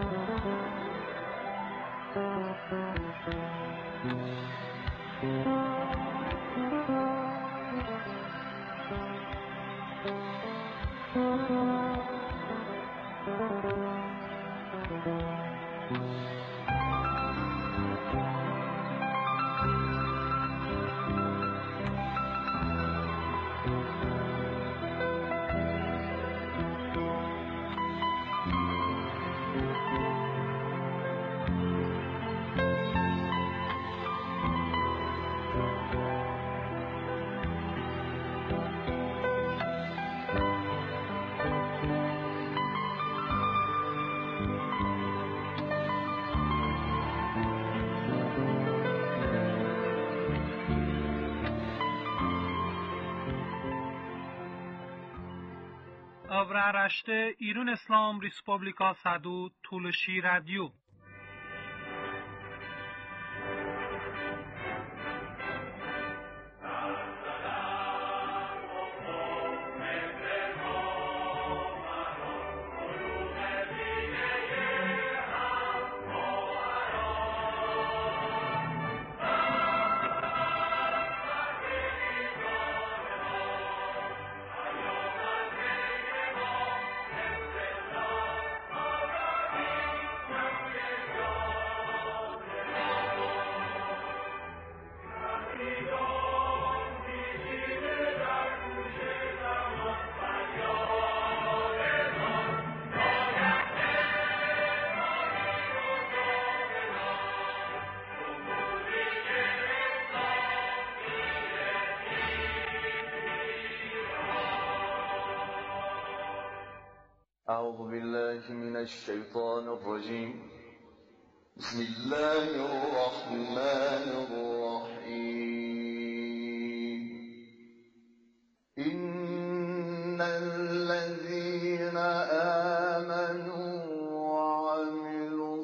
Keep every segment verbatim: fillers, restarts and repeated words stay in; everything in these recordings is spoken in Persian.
Avraaraşte İran İslam Respublika Sadu Tuluşi Radyo. أعوذ بالله من الشيطان الرجيم. بسم الله الرحمن الرحيم. إن الذين آمنوا وعملوا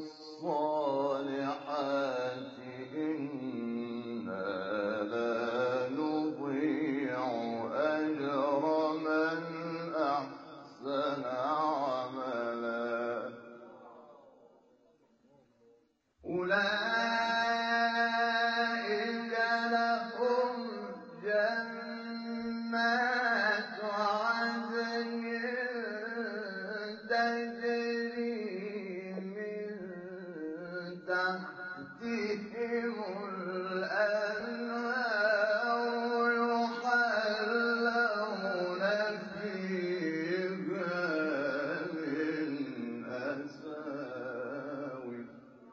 الصالحات إنا لا نضيع أجر من أحسن أولئك لهم جنات عدن تجري من تحتهم الأنهار يحلون فيها من أساور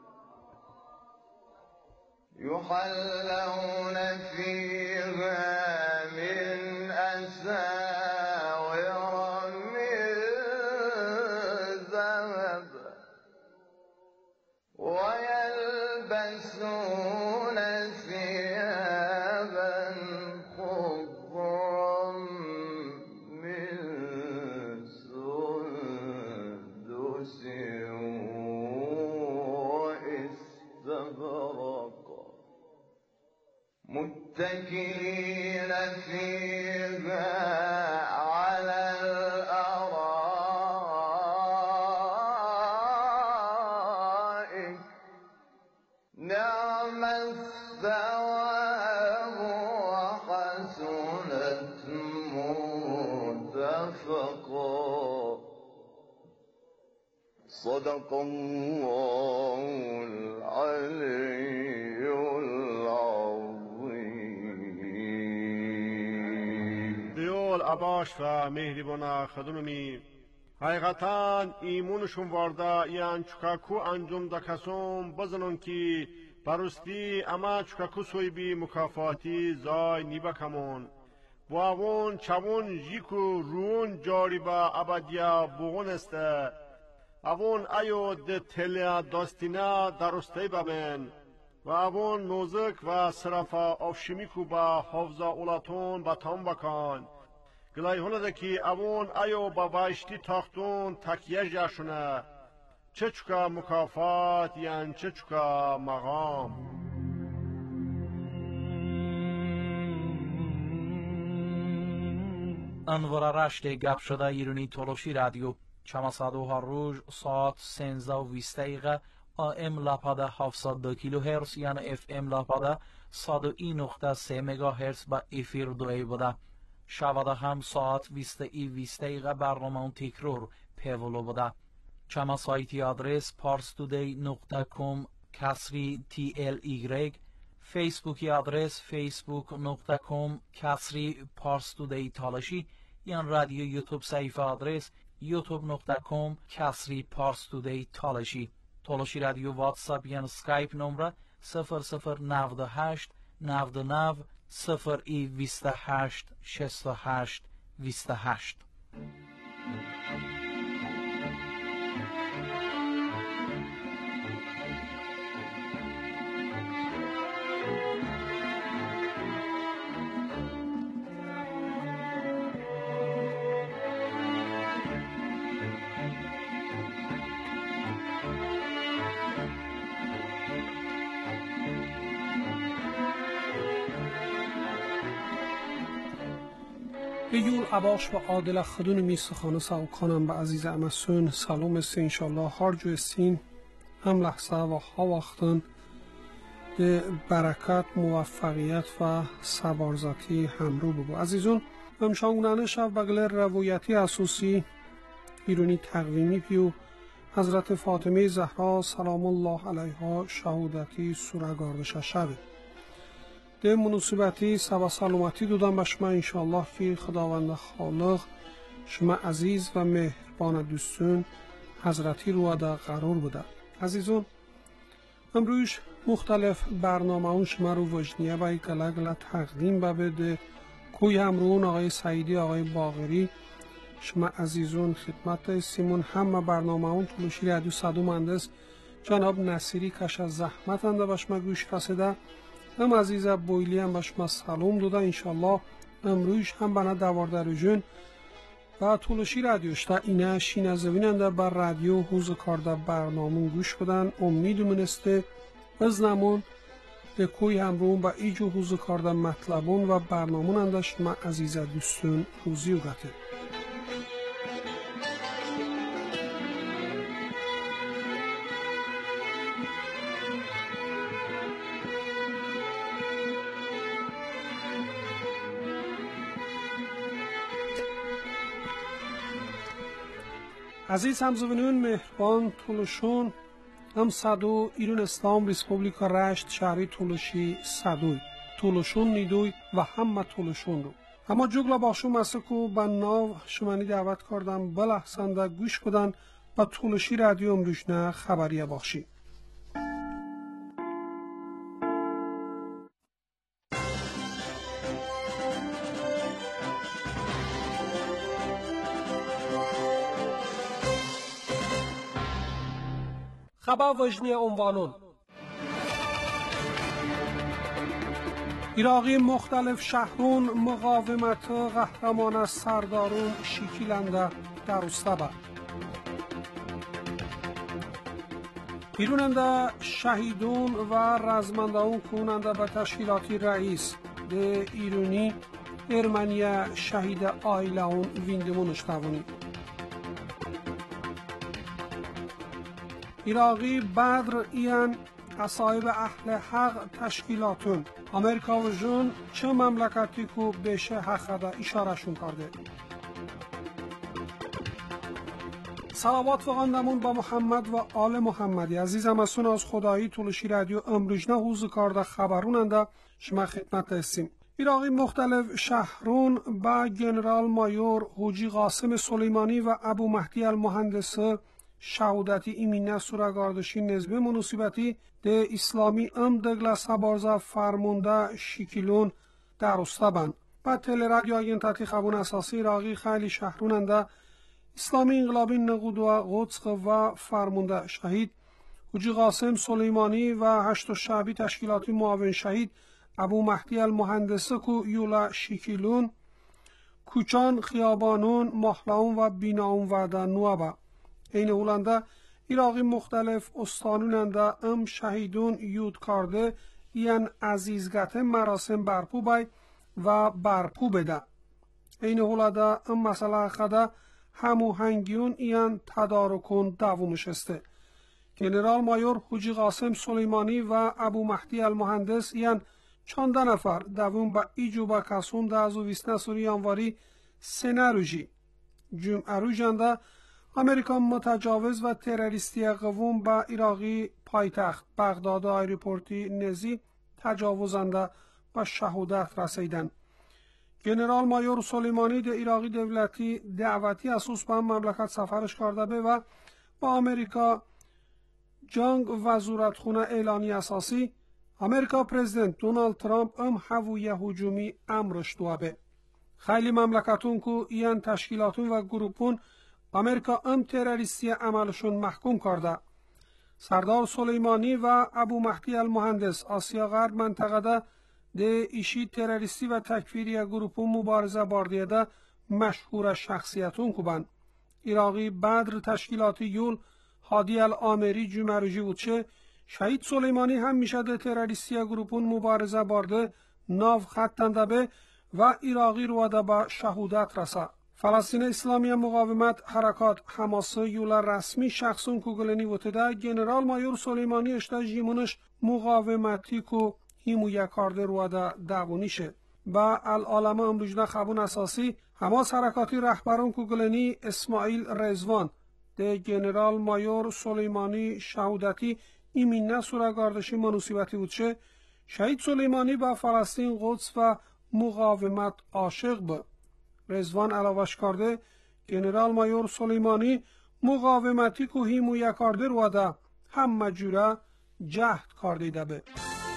يحلون فيها من أساور من ذهب ويلبسون ثيابا خضرا من سندس واستبرق متكئين فيها على الأرائك نعم الثواب وحسنت مرتفقا. صدق الله العلي العظیم. دیول عباش و مهربان خدممی حقیقتا ایمونشون وارده یان چکاکو انجام دکسوم بزنون که برستی اما چکاکو سوی بی مکافاتی زای نیبا کمون و اون چون جیکو رون جاری با ابدیا بغون استه اون ایو ده تلیا داستینا درسته ببین و اون موزک و صرفا افشمیکو با حفظا اولاتون با تام بکن گلای هنده که اون ایو با بایشتی تاختون تکیه جاشونه چه چکا مکافات یعن چه چکا مقام. انوار رشت گپ شده ایرانی تولوشی رادیو چما صدو هر روز ساعت سنزده و بیست دقیقه ام لپاده هفتصد و دو کیلو هرتز یعنی اف ام لپاده صد و یک نقطه سه مگا هرتز با افیر دوی بوده. شباده هم ساعت بیست ای بیست دقیقه برنامه اون تکرار پیولو بوده. چما سایتی آدرس parstoday نقطه com کسری تی ال ایگرگ، فیسبوکی آدرس facebook نقطه com کسری parstoday تالشی، یا رادیو یوتیوب صفحه آدرس یوتیوب نقطه com کسری parstoday تالشی. تالشی رادیو واتساپ یا سکایپ نمره صفر صفر نود و هشت نود و نه صفر ای بیست و هشت شصت و هشت بیست و هشت. بیول عباش و عادل خدون می سخانه ساوکانم به عزیز امسون سلام است انشالله هر جو استین هم لحظه و ها وقتن به برکت موفقیت و سبارزاتی همرو بگو عزیزون همشانگونانه شب بگل روایتی اساسی ایرونی تقویمی پیو حضرت فاطمه زهرا سلام الله علیها شهودتی سورگاردش شبه ده مناسبتی سبا سلامتی دادم به شما انشاءالله که خداوند خالق شما عزیز و مهربان دوستون حضرتی رو در قرار بوده. عزیزون امروز مختلف برنامه اون شما رو وجنیه و گلگل تقدیم بده کوی همرون آقای سعیدی آقای باقری شما عزیزون خدمت سیمون همه برنامه اون طولوشی رادیو صدو مهندس جناب نصیری کش از زحمت انده به شما گوش رسیده هم عزیز بویلی هم به شما سلام داده انشالله امروز هم بنا دوارده جون و طولوشی رادیوشتا اینه شین زبیننده بر رادیو حوز کارده برنامون گوش بدن امید منسته از نمون به کوی همرون با ایجو حوز کارده مطلبون و برنامون اندشت ما عزیز دوستون روزی و گته عزیز همزبانان مهربان تولوشون هم صدو ایران اسلام ریسپوبلیکا رشت شهری تولوشی صدوی تولوشون نیدوی و همه تولوشون رو اما جگلا باشو مسکو با ناو شمانی دعوت کردم بلحسنده گوش بدن با تولوشی رادیو امروشنه خبریه باشی خبر وجنی عنوانون عراقی مختلف شهرون مقاومت قهرمان سردارون شکیلنده در استبه بیروننده شهیدون و رزمندهون کننده به تشکیلاتی رئیس به ایرونی ارمنیا شهید آیله اون ویندمونش توانی عراقی بدر ایان اصایب اهل حق تشکیلاتون امریکا و جون چه مملکتی که بشه حق ده اشارهشون کرده صلوات و غندمون با محمد و آل محمدی عزیزم از از خدایی طولشی رادیو امروجنه حوز کارده خبروننده شما خدمت هستیم عراقی مختلف شهرون با جنرال مایور حوجی قاسم سلیمانی و ابو مهدی المهندس شهودتی ایمینه سورگاردشی نزبه مناسبتی ده اسلامی ام دگلا سبارزا فرمونده شکلون در استبن با تل رادیو آگنتاتی خبون اساسی عراقی خیلی شهروننده اسلامی انقلابی نقود و قدس و فرمونده شهید حوجی قاسم سلیمانی و هشت شعبی تشکیلاتی معاون شهید ابو مهدی المهندس کو یولا شکلون کوچان خیابانون محلاون و بیناون و دنوابا این هولنده عراقی مختلف استانوننده ام شهیدون یود کرده این عزیزگت مراسم برپو بای و برپو بده این هولنده ام مسئله خدا هموهنگیون ایان تدارکون دوومش استه. گنرال مایور حوجی قاسم سلیمانی و ابو مهدی المهندس ایان چانده نفر دووم با ایجو با کسون ده ازو ویسنه سوری یانواری سنه روژی. جمعه روژنده امریکا متجاوز و تروریستی قوم با عراقی پایتخت بغداد و ایروپورتی نزی تجاوزنده و شهادت رسیدن. گنرال مایور سلیمانی ده عراقی دولتی دعوتی اساس به مملکت سفرش کرده به و با امریکا جنگ وزارتخونه اعلانی اساسی امریکا پرزیدنت دونالد ترامپ ام هویه هجومی امرش دوابه. خیلی مملکتون که این تشکیلاتون و گروپون امریکا ام تروریستی عملشون محکوم کرده. سردار سلیمانی و ابو مهدی المهندس آسیا غرب منطقه ده ده ایشی تروریستی و تکفیری گروپون مبارزه باردیه ده مشهور شخصیتون کبن. عراقی بدر تشکیلاتی یول هادی الامری جمروجی بود چه شهید سلیمانی هم میشه ده تروریستی گروپون مبارزه بارده ناو خطنده به و عراقی رو ده با شهودت رسه. فلسطین اسلامی مقاومت حرکات حماسه یولا رسمی شخصون کوگلنی وتده گنرال مایور سلیمانی اشتا جیمونش مقاومتی کو هیمو یکارده رو ده دوونیشه. با العالمه امروجده خبون اساسی حماس حرکاتی رهبران کوگلنی اسماعیل رزوان ده گنرال مایور سلیمانی شهودتی ایمینه سورگاردشی منوسیبتی بودشه شهید سلیمانی با فلسطین قدس و مقاومت عاشق به. رزوان علاوش کرده گنرال مایور سلیمانی مقاومتی که هیمو یکارده رو ده همه جوره جهد کرده ده به.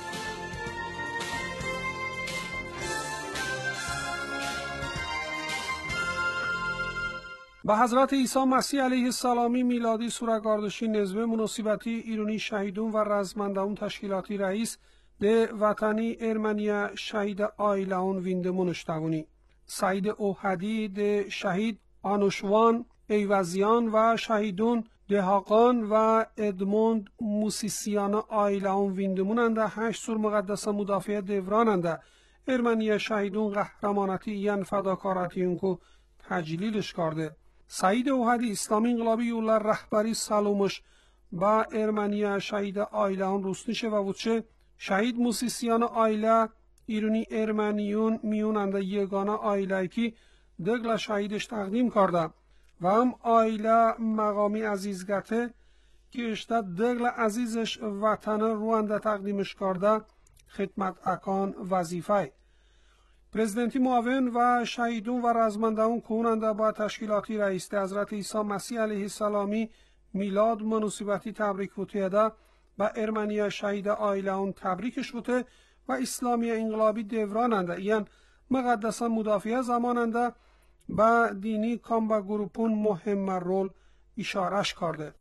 به حضرت عیسی مسیح علیه السلامی میلادی سورگاردشی نزوه مناسبتی ایرانی شهیدون و رزمندون تشکیلاتی رئیس ده وطنی ارمنیا شهید آیلهون ویندمونش دوونی. سعید اوهدی ده شهید آنوشوان ایوزیان و شهیدون دهاقان و ادموند موسیسیان آیلهون ویندموننده هشت سور مقدسه مدافع دوراننده ارمنیا شهیدون قهرمانتی ین فداکارتیون کو تجلیلش کرده. سعید اوهدی اسلامی انقلابی یولر رهبری سلومش با ارمنیا شهید آیلهون روسنیشه و وچه شهید موسیسیان آیله ایرونی ارمنیون میوننده یگانه آیله کی دگل شهیدش تقدیم کرده و هم آیله مقامی عزیزگته که اشته دگل عزیزش وطن روانده تقدیمش کرده خدمت اکان وظیفه. پرزیدنتی معاون و شهیدون و رزمندون کننده با تشکیلاتی رئیس حضرت عیسی مسیح علیه السلامی میلاد مناسبتی تبریک بوده و ارمنیا شهید آیلهون تبریکش بوده و اسلامی انقلابی دوراننده یعنی مقدسا مدافع زماننده با دینی کام با گروپون مهم رول اشارش کرده.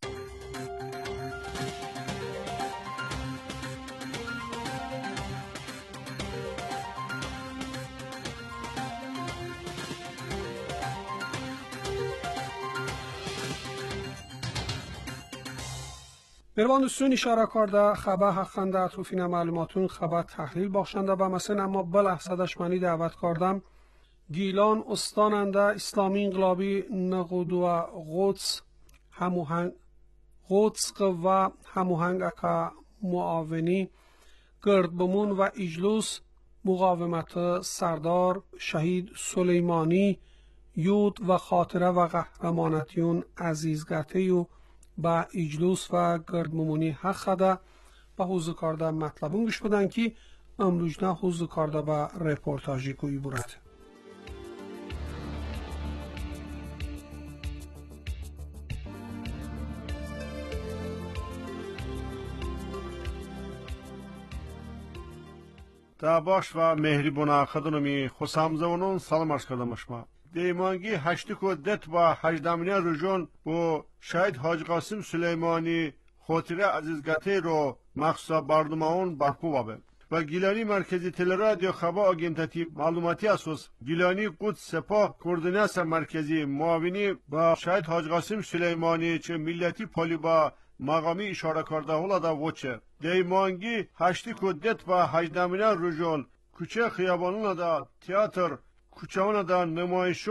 بروان دوستون اشاره کرده خبر حقنده اطروفین معلوماتون خبر تحلیل باشنده و مثلا اما بلحظدش منی دعوت کردم گیلان استاننده اسلامی انقلابی نقود و قدس هموهنگ قدس و هموهنگ اکا معاونی گرد بمون و اجلوس مقاومت سردار شهید سلیمانی یود و خاطره و قهرمانتیون عزیزگته و با اجلوس و گردمومونی حق خده با حوض کارده مطلبون گوش بدن که امروز نه حوض کارده با رپورتاجی کوی برد. تا باش و مهربان خدمتی خسام زمانون سلام عرض کردم شما. دیمانگی هشتی که دت با هجدمینی رجون با شهید حاج قاسم سلیمانی خاطره عزیزگته رو مخصوصا بردمون برپو بابه و گیلانی مرکزی تلرادیو خبر آگنتاتی معلوماتی اساس گیلانی قدس سپاه کوردیناس مرکزی معاونی با شهید حاج قاسم سلیمانی چه ملتی پالی با مقامی اشاره کرده هولا دا وچه دیمانگی هشتی که دت با هجدمینی رجون کوچه خیابانون دا تئاتر کوچه‌ها دا نمایشون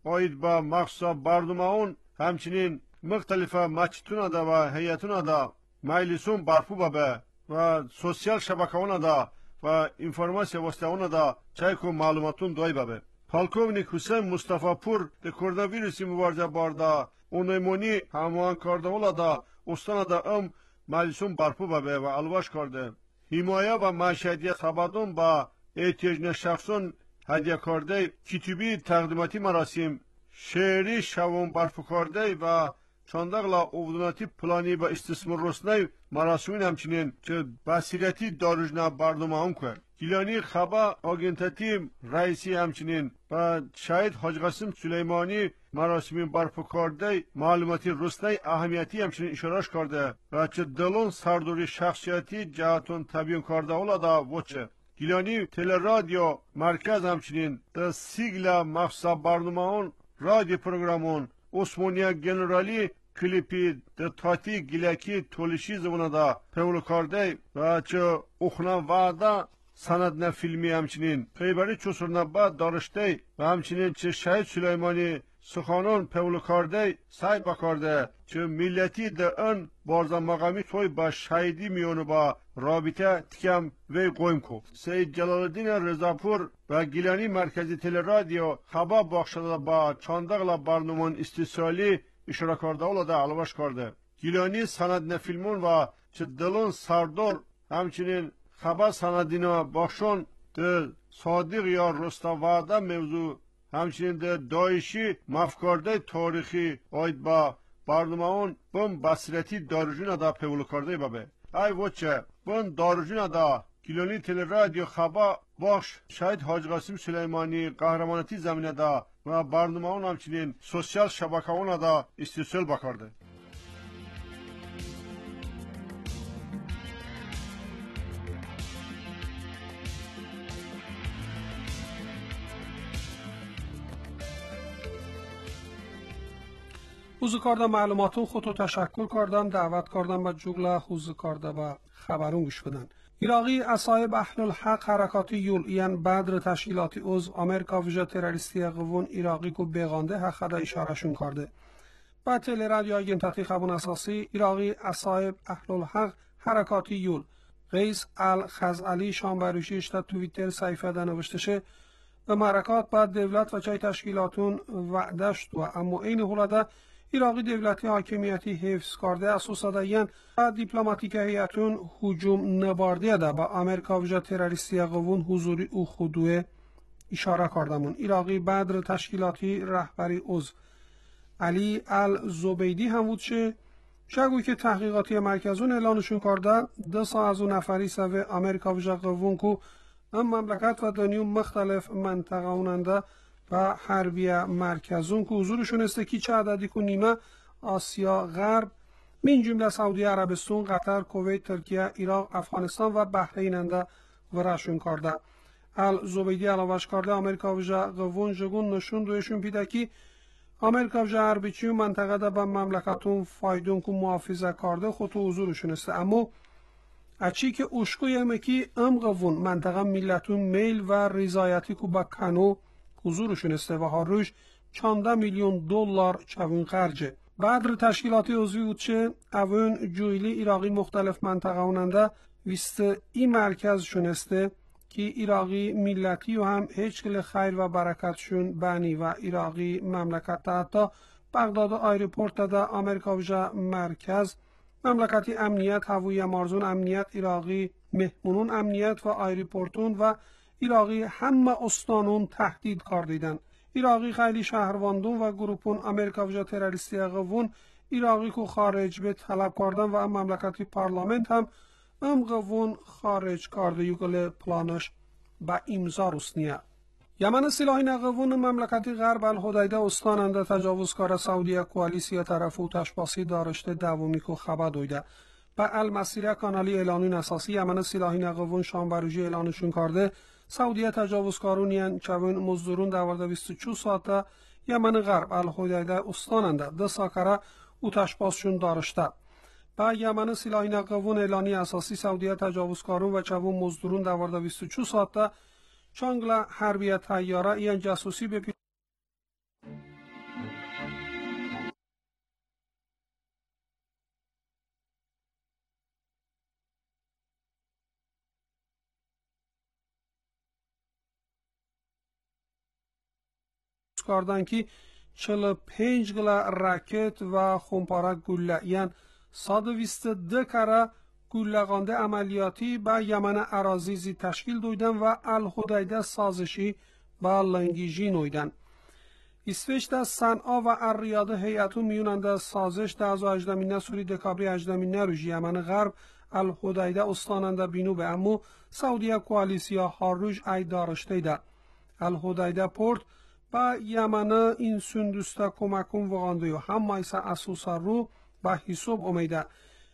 oid ба махсуса бардумаун ҳамчунин мухталифа мачитунада ва ҳайятунада майлисун барпу бабе ва социал шабакаунада ва информация воситаунада чайку маълумотун дой бабе. Полковник Ҳусейн Мустафапур де коронавируси мубориза борда унаймони ҳамоҳанг кардаволада устанада ам майлисун барпу бабе ва алваш карде. ҳимоя ва маъишиятия сабадон ба эҳтиёҷна шахсон ҳадия карде китуби тақдимоти маросим шеъри шавон барпу карде ва чондағла увдунати плани ба истисмор роснай маросимин ҳамчунин чӣ басирати доружна бардумаун кӯ гилони хаба агентати раиси ҳамчунин ба шаҳид ҳоҷқасим сулаймонӣ маросимин барпу карда маълумоти роснай аҳамияти ҳамчунин ишораш карда ва чӣ дилон сардори шахсияти ҷаҳатон табиён кардаволада воче гилони телерадио марказ ҳамчунин да сигла махсуса бардумаун радио программон осмония генералӣ клипи да тати гиляки толиши забонада певлу карда ва чӯ ухна ваъда санадна филми ҳамчунин пайбари чусурна ба дориштай ва ҳамчунин чӣ шаҳид сулаймонӣ суханон певлу карда сай ба карда чӯ миллати да ан борзамақами той ба шаҳидӣ миёну ба робита тикам вей қойм ку саид ҷалолиддин резапур ва гилани маркази телерадио хабар бохшада ба чондағла барномаон истисолӣ ишора кардаволада алваш карда гилани санадна филмон ва чӣ дилон сардор ҳамчунин хабар санадина бохшон да содиқ ё руставада мавзӯ ҳамчунин да доишӣ мафкордаи торихӣ оид ба бардумаон бун басирати доружунада певлу кардаи бабе ай воча бун доружунада гилони телерадио хабар бохш шаҳид ҳоҷқасим сулаймонӣ қаҳрамонати заминада ва бардумаон ҳамчунин социал шабакаонада истисол ба карда حوزه کارده معلوماتون خودتو تشکر کردم دعوت کردم به جوگلا حوزه کارده و خبرون گوش بدن ایراقی اصایب اهل الحق حرکاتی یول یعنی بدر تشکیلاتی عضو امریکا ویژه تروریستی قوون ایراقی کو بیغانده حقدا اشارهشون کرده با تل رادیو آگنتاتی خبون اساسی ایراقی اصایب اهل الحق حرکاتی یول قیس الخزعلی شانبروشی اشتا تویتر صحیفه ده نوشتشه و حرکات با دولت و چای تشکیلاتون وعدشت و اما این حولده ایراقی دولتی حاکمیتی حفظ کرده اساسا یان و دیپلماتیک هیئتون هجوم نبارده ده با امریکا ویژه تروریستی قوون حضوری او خودوه اشاره کردمون ایراقی بدر تشکیلاتی رهبری عضو علی الزبیدی هم بود شه شگوی که تحقیقاتی مرکزون اعلانشون کرده دو سا از اون نفری سوه امریکا ویژه قوون کو ام مملکت و دنیو مختلف منطقه اوننده و حربیه مرکزون که حضورشون است که چه عددی که نیمه آسیا غرب من جمله سعودی عربستان، قطر، کویت، ترکیه، عراق، افغانستان و بحرین انده ورشون کرده. الزبیدی علاوهش کرده امریکا ویژه قوون جگون نشون دویشون پیده که امریکا ویژه حربیچی و منطقه ده به مملکتون فایدون که محافظه کرده خود حضورشون است. اما اچی که اشکوی امکی ام قوون منطقه ملتون میل و رضایتی که با کنو حضورشون است و هر روز چهارده میلیون دلار چوین خرجه. بدر تشکیلاتی عضوی بود چه اون جویلی ایراقی مختلف منطقه اوننده ویست این مرکزشون است که ایراقی ملتی و هم هیچ کل خیر و برکتشون بانی و ایراقی مملکت حتی بغداد آیرپورت ده امریکا ویژه مرکز مملکتی امنیت هوایی مارزون امنیت ایراقی مهمونون امنیت و آیرپورتون و ایراقی همه استانون تهدید کار دیدن. ایراقی خیلی شهرواندون و گروپون امریکا ویژه تروریستی قوون ایراقی کو خارج به طلب کردن و ام مملکتی پارلمنت هم ام قوون خارج کرده یوگل پلانش با امضا رسنیه. یمن سلاحی قوون مملکتی غرب الحدیده استان انده تجاوزکار سعودی کوالیسیا طرف و تشباسی دارشته دومی کو خبر دویده. با المسیره کانالی اعلانون اساسی یمن سلاحی قوون شانبروجی اعلانشون کرده سعودیه تجاوزکارونیان چوین مزدورون دوارده بیست و چو ساعته یمن غرب الحدیده استاننده ده ساکره او تشباسشون دارشته. با یمن سلاحی قوون اعلانی اساسی سعودیه تجاوزکارون و چوین مزدورون دوارده بیست و چو ساعته چانگلا حربیه تیاره این جاسوسی بپید çıkardan ki چهل و پنج گله راکت و خونپارک گله یعنی صد و بیست و دو کاره گله‌خوانده عملیاتی به یمن عراضیزی تشکیل دویدن و الهدیده سازشی به لنگیجی نویدن. اسفش در صنعا و الریاده هیئتون میوننده سازش در از هجدهمین سوری دکابری هجدهمین روژ یمن غرب الهدیده استاننده بینو به امو سعودیه کوالیسیا هاروج ای دارشته ده. الهدیده پورت با یمن این سندسته کمکون وغانده و هم مایسا اسوسا رو با حساب امیده.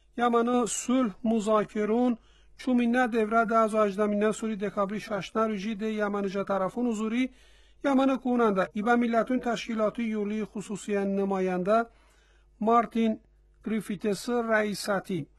یمن صلح مذاکرون چومینه دوره ده از هجدهمین سوری دکابری ششنه روژی ده یمن جا طرفون حضوری یمن کننده ای با ملتون تشکیلاتی یولی خصوصی نماینده مارتین گریفیتس رئیساتی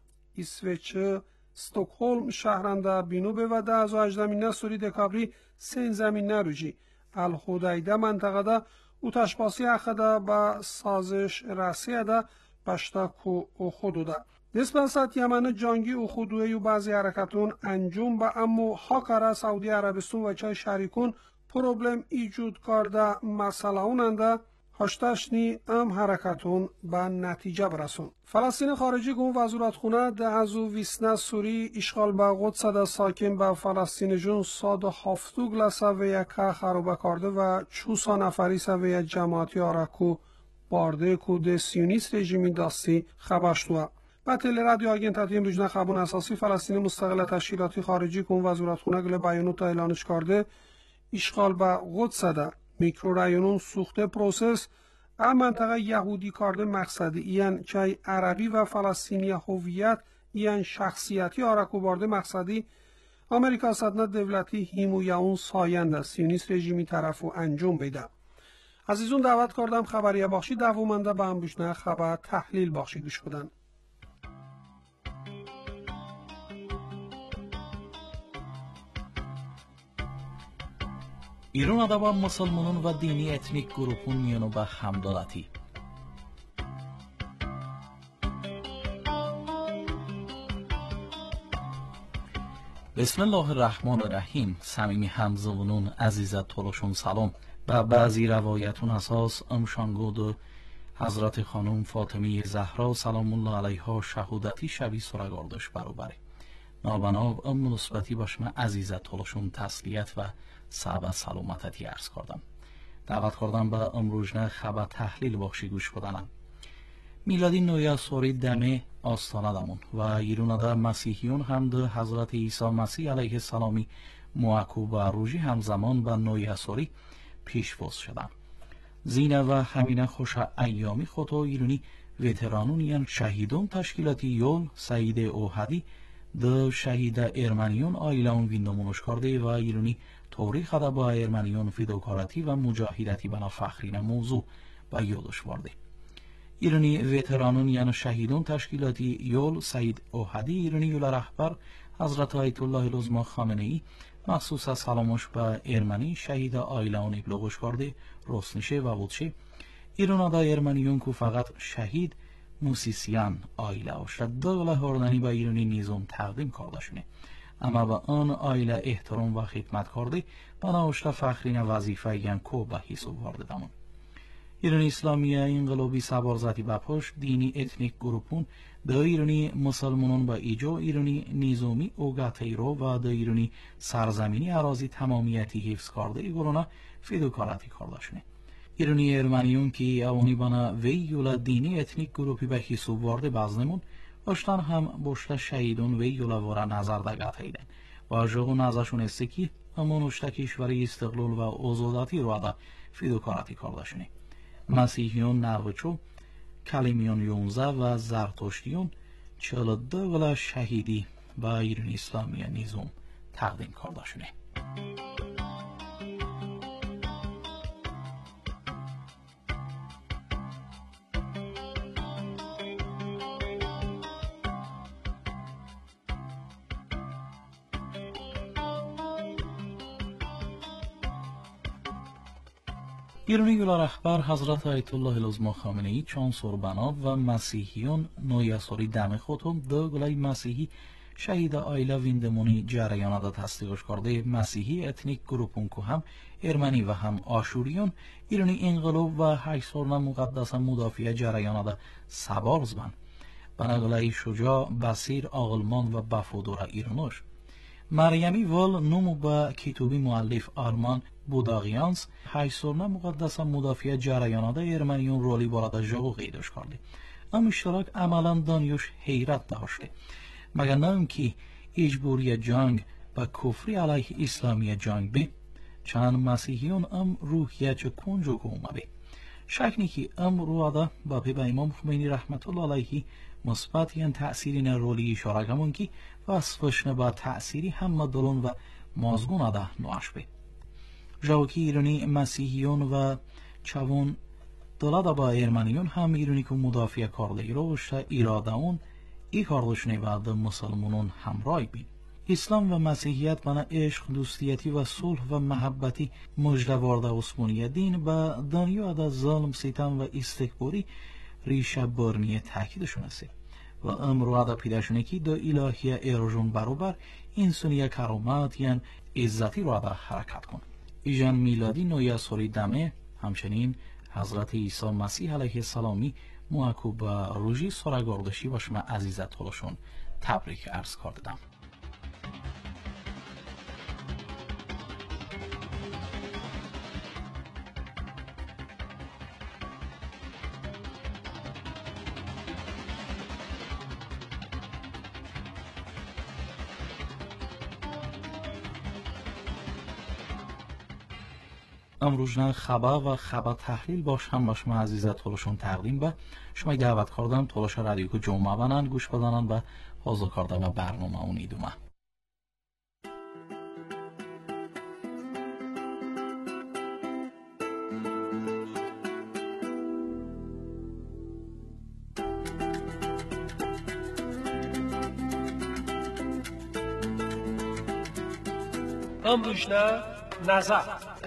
اسویچ ستوکهلم شهرنده بینو به ده از هجدهمین سوری دکابری سین زمین روژی الهدیده منطقه ده او تشباسی اخده با سازش رسیه ده بشتا کو او خودو ده نسبت یمن جانگی او خودوی و بعضی حرکتون انجام با امو حاکره سعودی عربستان و چای شریکون پروبلم ایجود کرده مسئله اوننده هاشتشنی ام حرکتون به نتیجه برسون. فلسطین خارجی گون وزارت خونه ده از او ویسنه سوری اشغال به قدس ده ساکن به فلسطین جون ساد هفتو گلسه و یک خروبه کرده و چوسا نفری سه و یک جماعتی آرکو بارده کود سیونیست رژیمی داستی خبشتوه. و تل رادیو آگنتاتیم روجنه خبون اساسی فلسطین مستقل تشکیلاتی خارجی گون وزارت خونه گل بیانوت اعلانش کرده اشغال به قدس ده میکرو رایونون سوخته پروسس ام منطقه یهودی کرده مقصدی این چای عربی و فلسطینی هویت این شخصیتی آرکو بارده مقصدی امریکا صدنا دولتی هیمویاون ساینده سیونیست رژیمی طرفو انجام بیده. عزیزون دعوت کردم خبریه بخشی دوومنده به هم بشنه خبر تحلیل بخشی گوش بدن. ایران ادبا مسلمانان و دینی اتنیک گروپون میانو به همدلتی. بسم الله الرحمن الرحیم. صمیمی همزبونون عزیزت تولشون سلام. به بعضی روایتون اساس امشانگود حضرت خانم فاطمه زهرا سلام الله علیها شهودتی شبی سرگاردش برابره. نابناب ام نسبتی باشم عزیزت تولشون تسلیت و صحبت سلامتی عرض کردم. دعوت کردم به امروزنه خبر تحلیل بخشی گوش بدنم. میلادی نویا سوری دمه آستانه دمون و ایرون ده مسیحیون هم ده حضرت عیسی مسیح علیه السلامی معکوب و روژی همزمان به نویا سوری پیشواز شدن. زینه و همینه خوش ایامی خود و ایرونی ویترانون یعن شهیدون تشکیلاتی یول سعید اوهدی ده شهید ارمنیون آیلان ویندمونش کرده و ایرونی تاریخ ده با ارمنیون فداکارتی و مجاهدتی بنا فخرین موضوع و یادش وارده. ایرانی ویترانون یعنی شهیدون تشکیلاتی یول سعید اوهدی ایرانی یول رهبر حضرت آیت الله العظما خامنه ای مخصوص از سلامش به ارمنی شهید آیلان ابلاغش کرده رسنشه و بودشه ایران دا ارمنیون که فقط شهید موسیسیان آیله و شدل هردنی به ایرانی نیزم تقدیم کرده شونه اما به آن آیله احترام و خدمت کرده بناوشت فخرین وظیفه یعن کو به حساب وارده دمون. ایرانی اسلامیه انقلابی سبارزتی بپاش دینی اتنیک گروپون ده ایرانی مسلمانان با ایجا ایرانی نیزومی اوگاتی رو و ده ایرانی سرزمینی اراضی تمامیتی حفظ کرده ایگرونا فداکارتی کرده شونه. ایرانی ارمنیون که اوانی بنا وی یولا دینی اتنیک گروپی به حساب وارده بازنمون اشتن هم باشته شهیدون وی یولا وارا نظر دگت هیدن و جغون ازشون است که همون اشته کشوری استقلال و آزاداتی رو ادا فداکارتی کرده شونه. مسیحیون نروچو کلیمیون یونزه و زرتشتیون چهل و دو گله شهیدی با ایران اسلامی نیزم تقدیم کرده شونه. ایرانی یولا رهبر حضرت آیت الله العظما خامنه ای چون سربنا و مسیحیون نویاسوری دم خودم دو گلای مسیحی شهید آیلا ویندمونی جریانات تصدیقش کرده مسیحی اتنیک گروپون که هم ارمنی و هم آشوریون ایرانی انقلاب و هیسورنا مقدس مدافع جریانات سبارز بند. بناگلای شجاع بسیر آغلمان و بفودورا ایرانوش. مریمی وال نومو با کتابی مؤلف آرمان بوداغیانس هیسورنا مقدس مدافع جریانات ارمنیون رولی بارد جاگو قیدش کرده. ام اشتراک عملا دانیوش حیرت داشته. مگر نام که اجبوری جنگ با کفری علیه اسلامی جنگ بی چند مسیحیون ام روحیه چه کنجو گومه بی. شکنی که ام رواده با پی با امام خمینی رحمت الله علیه مثبت یان تأثیری نرولی اشاره کمون که وصفشن با تأثیری هم دلون و مازگون ده نوش بی. جاوکی ایرانی مسیحیون و چوون دولت با ارمنیون هم ایرانی که مدافع کارده رو و ایراده اون ای کاردشنه بعد مسلمانون همراه بین. اسلام و مسیحیت بنا عشق، دوستیتی و صلح و محبتی مجده وارده عثمانی دین با دنیا دا ظلم، ستم و استکباری ریشه برنی تاکیدشون است. و امرو دا پیداشونه که دو الهیه ایروژون برابر انسانی کرامت یعن عزتی رو دا حرکت کن. ایجان میلادی نویا سوری دمه همچنین حضرت عیسی مسیح علیه السلامی موکو با روژی سراگردشی باشم عزیزت طولشون تبریک عرض کردم. امروز خبر و خبر تحلیل باش هم باش ما عزیزت طولشون تقدیم به شما دعوت کردم طولش رادیو که جمعه بنن گوش بدنن و حاضر کردم و برنامه اون ایدومه. امروز نه نظر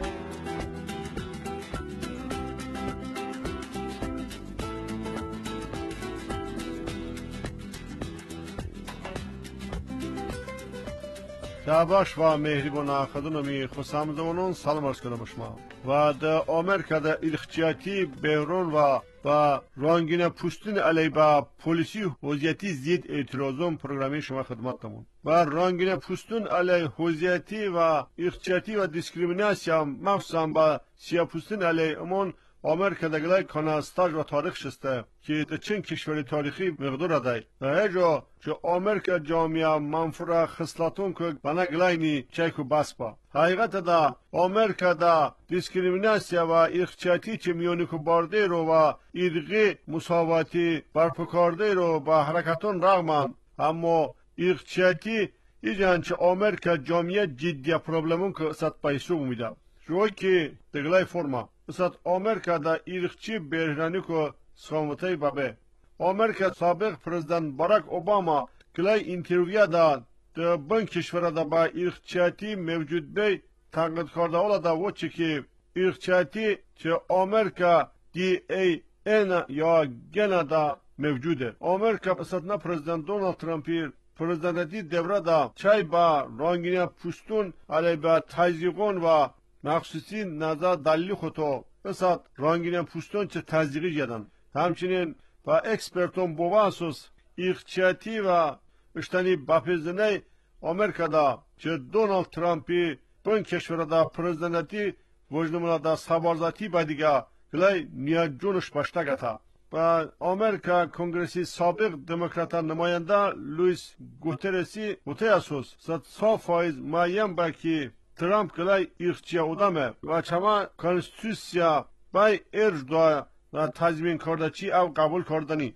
Dabaş ve mehriban akadınami xusamzamanın salam arz کنم شما و در آمریکا در الخچیاتی بهرون و و رنگین پوستین علی با پلیسی وضعیتی زید اعتراضون پروگرامی شما خدمتتون و رنگین پوستین علی وضعیتی و الخچیاتی و دیسکریمیناسیون مخصوصا با سیاه پوستین علی امون آمریکا دگلای کاناستاج و تاریخ شسته که چند کشور تاریخی مقدار دای و هجا که آمریکا جامعه منفور خصلتون که بنا گلاینی چایکو بس با حقیقت دا آمریکا دا دیسکریمیناسیا و اخچاتی چه میونی که بارده رو و ایدغی مساواتی برپکارده رو با حرکتون رغم اما اخچاتی ایجان چه آمریکا جامعه جدی پروبلمون که ست پایسو میده روی که دگلای فرما مثلا آمریکا دا ایرخچی بهرانی که سخامتای بابه آمریکا سابق پرزیدنت باراک اوباما کلای اینترویو دا در بین کشور دا با ایرخچیاتی موجود بی تنقید کرده اولا دا وچه که ایرخچیاتی چه آمریکا دی ای این یا گنه دا موجوده آمریکا مثلا پرزیدنت دونالد ترامپی پرزیدنتی دوره دا چای با رنگین پوستون علی با تایزیقون و مخصوصی نظر دلیل خودتو مثلا رنگین پوستون چه تزدیقی جدن همچنین با اکسپرتون بواسوس اخچیاتی و اشتنی بپزنه آمریکا دا چه دونالد ترامپی بین کشور دا پرزیدنتی وجنمونا دا سبارزاتی با دیگه گلای نیا جونش باشته گتا و آمریکا کنگرسی سابق دموکراتا نماینده لویس گوترسی متیاسوس ست صاف فایز مایم با که ترامپ گلای ایخچیا اودامه و چما کنستیتوسیا بای ارج دا و تضمین کرده چی او قبول کردنی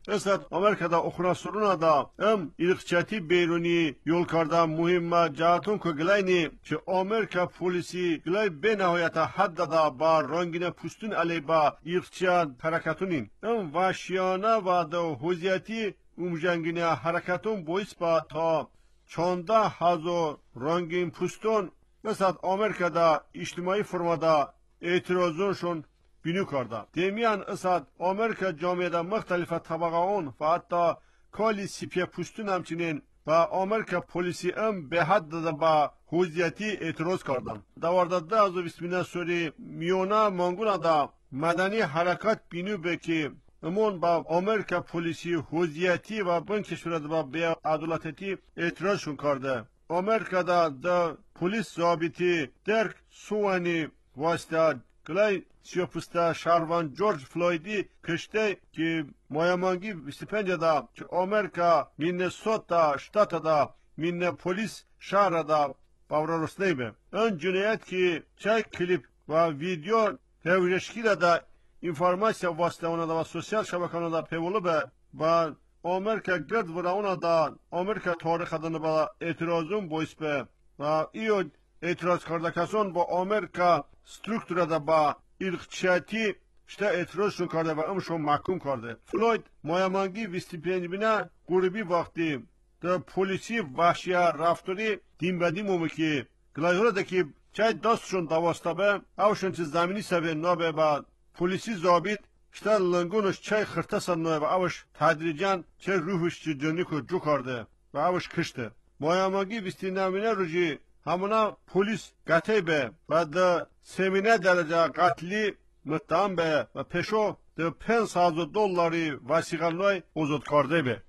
Esad Amerika'da okuna soruna da em ilkçati beyruni yol karda muhimma cahatun ko glayni ki Amerika polisi glay be nihayeta hadda da ba rangine pustun aley ba ilkçan harekatunin em vaşiyana va da huziyati umjangine harekatun bois ba ta çanda hazo rangin pustun Esad Amerika'da içtimai formada itirazınşun bini karda. Demiyan Esad Amerika camiada muhtelife tabakaun ve hatta kali sipiye pustun hamçinin ve Amerika polisi em be hadda da ba huziyeti itiraz kardan. Davarda da azı bismillah suri miyona manguna da medeni harekat bini beki Emun ba Amerika polisi huziyeti ve bun keşfirade ba be adulateti itiraz şun karda. Amerika'da da polis zabiti Derek Suani vasıta Glay Siyopusta Şarvan George Floyd'i kışte ki Miami'ngi stipendiyada ki Amerika Minnesota ştatada minne polis şahrada bavrarosneybe. Ön cinayet ki çay klip ve video hevreşkile da informasya vasıta ona da sosyal şabakana da pevolu be ve Amerika gırd vura ona da Amerika tarih adını ba etirazın boyus be ve iyo etiraz kardakason bu Amerika strukturada ba ilkçati işte etiraz şun kardı ve amşon mahkum kardı. Floyd Miami'ngi vistipendibine grubi vakti da polisi vahşiya rafturi dimbedim omu ki glayhoradaki çay dost şun davasta be avşun çiz zamini sebe nobe ba polisi zabit işte lıngunuş çay hırtasan nobe ve avş tadrican çay ruhuş cücünlükü cukardı ve avş kıştı. Miami'ngi vistinamine ruji hamuna polis gatebe ve de semine derece katli müttam be ve peşo de pensazı dollari vasiganloy uzut karde be.